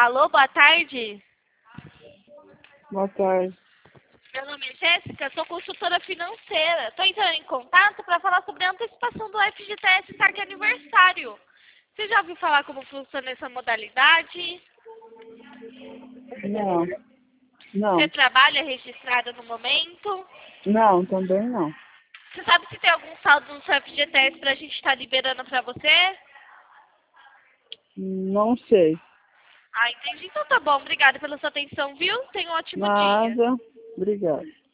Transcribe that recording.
Alô, boa tarde. Boa tarde. Meu nome é Jéssica, sou consultora financeira. Estou entrando em contato para falar sobre a antecipação do FGTS Saque Aniversário. Você já ouviu falar como funciona essa modalidade? Não. Você Não. trabalha registrada no momento? Não, também não. Você sabe se tem algum saldo no seu FGTS para a gente estar liberando para você? Não sei. Ah, entendi. Então tá bom. Obrigada pela sua atenção, viu? Tenha um ótimo dia. Nada. Obrigada.